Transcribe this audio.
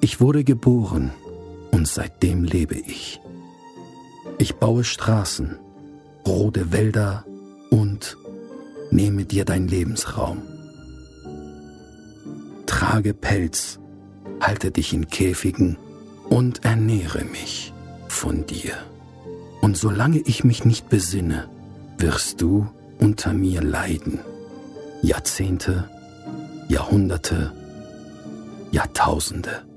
Ich wurde geboren und seitdem lebe ich. Ich baue Straßen, rode Wälder und nehme dir dein Lebensraum. Trage Pelz, halte dich in Käfigen und ernähre mich von dir. Und solange ich mich nicht besinne, wirst du unter mir leiden. Jahrzehnte, Jahrhunderte, Jahrtausende.